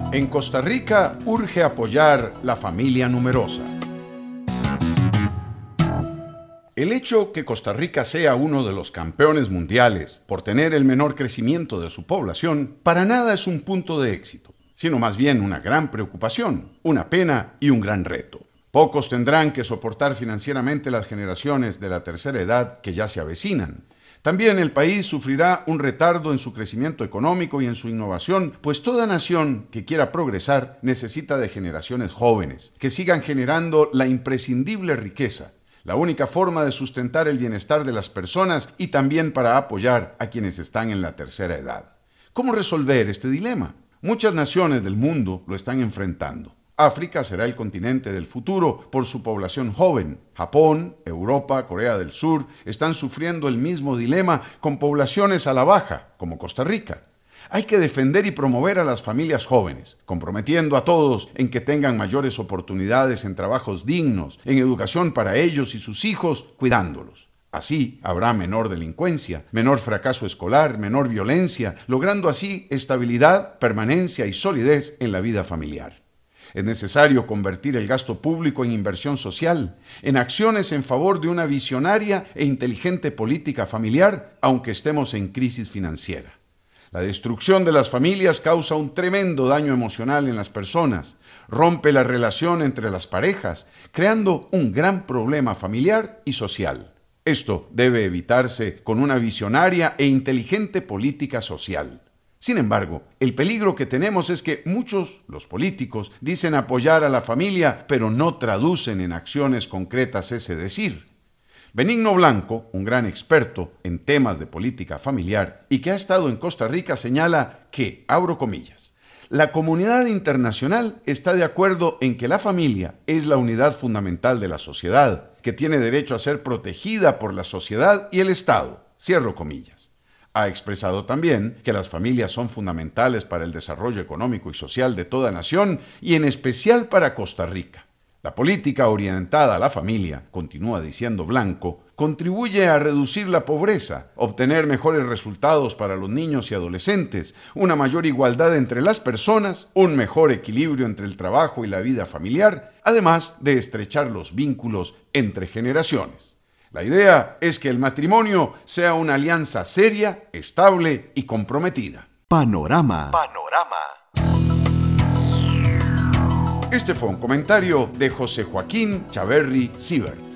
En Costa Rica urge apoyar la familia numerosa. El hecho que Costa Rica sea uno de los campeones mundiales por tener el menor crecimiento de su población, para nada es un punto de éxito, sino más bien una gran preocupación, una pena y un gran reto. Pocos tendrán que soportar financieramente las generaciones de la tercera edad que ya se avecinan. También el país sufrirá un retardo en su crecimiento económico y en su innovación, pues toda nación que quiera progresar necesita de generaciones jóvenes, que sigan generando la imprescindible riqueza, la única forma de sustentar el bienestar de las personas y también para apoyar a quienes están en la tercera edad. ¿Cómo resolver este dilema? Muchas naciones del mundo lo están enfrentando. África será el continente del futuro por su población joven. Japón, Europa, Corea del Sur están sufriendo el mismo dilema con poblaciones a la baja, como Costa Rica. Hay que defender y promover a las familias jóvenes, comprometiendo a todos en que tengan mayores oportunidades en trabajos dignos, en educación para ellos y sus hijos, cuidándolos. Así habrá menor delincuencia, menor fracaso escolar, menor violencia, logrando así estabilidad, permanencia y solidez en la vida familiar. Es necesario convertir el gasto público en inversión social, en acciones en favor de una visionaria e inteligente política familiar, aunque estemos en crisis financiera. La destrucción de las familias causa un tremendo daño emocional en las personas, rompe la relación entre las parejas, creando un gran problema familiar y social. Esto debe evitarse con una visionaria e inteligente política social. Sin embargo, el peligro que tenemos es que muchos, los políticos, dicen apoyar a la familia, pero no traducen en acciones concretas ese decir. Benigno Blanco, un gran experto en temas de política familiar y que ha estado en Costa Rica, señala que, abro comillas, la comunidad internacional está de acuerdo en que la familia es la unidad fundamental de la sociedad, que tiene derecho a ser protegida por la sociedad y el Estado, cierro comillas. Ha expresado también que las familias son fundamentales para el desarrollo económico y social de toda nación y en especial para Costa Rica. La política orientada a la familia, continúa diciendo Blanco, contribuye a reducir la pobreza, obtener mejores resultados para los niños y adolescentes, una mayor igualdad entre las personas, un mejor equilibrio entre el trabajo y la vida familiar, además de estrechar los vínculos entre generaciones. La idea es que el matrimonio sea una alianza seria, estable y comprometida. Panorama. Este fue un comentario de José Joaquín Chaverri Siebert.